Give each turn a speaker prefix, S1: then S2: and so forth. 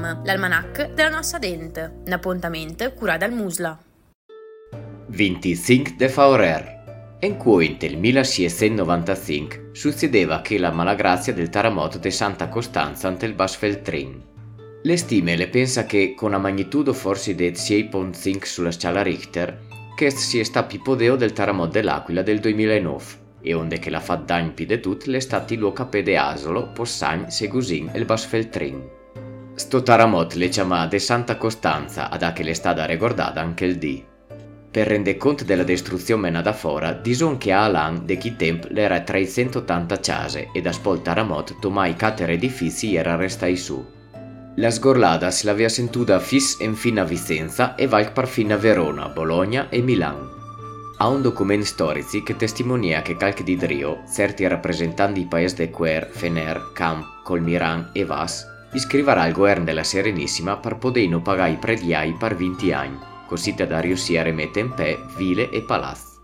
S1: Film, l'almanach della nostra dente, un appuntamento curato dal Musla.
S2: 25 de febbraio. In cui nel 1695 succedeva che la malagrazia del terremoto di Santa Costanza ante il Basfeltrin. Le stime le pensa che con una magnitudo forse di 6.5 sulla scala Richter, che sia sta più podeo del terremoto dell'Aquila del 2009, e onde che la fa danni più di tutti le stati l'Ocapè de Asolo, Possagn, Segusin e il Basfeltrin. Sto terremoto le chiama de Santa Costanza, ad a che le sta da ricordata anche il dì. Per rendere conto della distruzione mena da fora, dison che a Alan de chi tempo l'era 380 case e da spol terremoto tomai 4 edifici era restai su. La sgorlata se l'aveva sentuta fis en fin a Vicenza e valc par fin a Verona, Bologna e Milan. Ha un documento storici che testimonia che calche di Drio, certi rappresentanti di paesi de Quer, Fener, Camp, Colmiran e Vas, iscriverà al governo della Serenissima per poter non pagare i prediai per 20 anni, così da riuscire a rimettere in pè ville e palazzi.